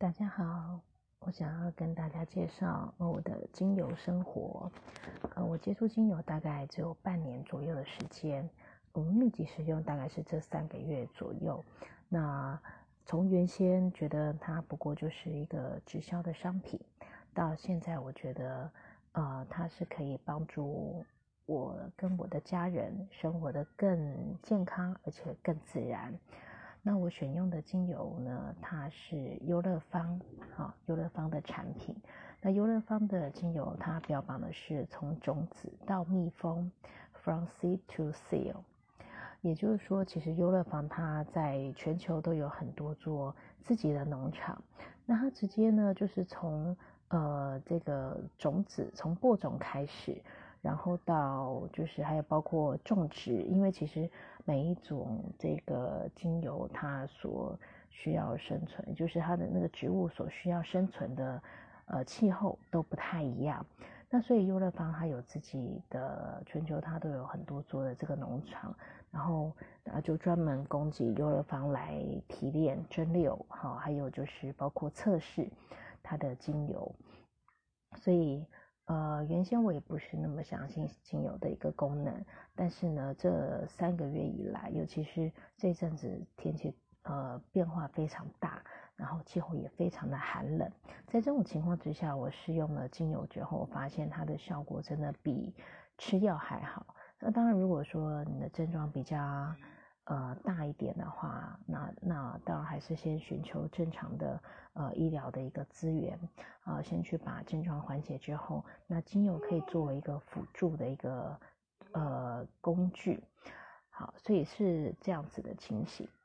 大家好，我想要跟大家介绍我的精油生活。我接触精油大概只有半年左右的时间，我们密集使用大概是这3个月左右。那从原先觉得它不过就是一个直销的商品，到现在我觉得它是可以帮助我跟我的家人生活得更健康，而且更自然。那我选用的精油呢，它是优乐芳，优乐芳的产品。那优乐芳的精油，它标榜的是从种子到蜜蜂 ，from seed to seal。也就是说，其实优乐芳它在全球都有很多座自己的农场。那它直接呢，就是从这个种子，从播种开始。然后到就是还有包括种植，因为其实每一种这个精油它所需要生存，就是它的那个植物所需要生存的气候都不太一样。那所以优乐芳它有自己的全球，它都有很多座的这个农场，然后就专门供给优乐芳来提炼、蒸馏，还有就是包括测试它的精油。所以原先我也不是那么相信精油的一个功能，但是呢，这3个月以来，尤其是这阵子天气变化非常大，然后气候也非常的寒冷，在这种情况之下，我试用了精油之后，我发现它的效果真的比吃药还好。那当然，如果说你的症状比较大一点的话，那当然还是先寻求正常的医疗的一个资源，先去把症状缓解之后，那精油可以作为一个辅助的一个工具。好，所以是这样子的情形。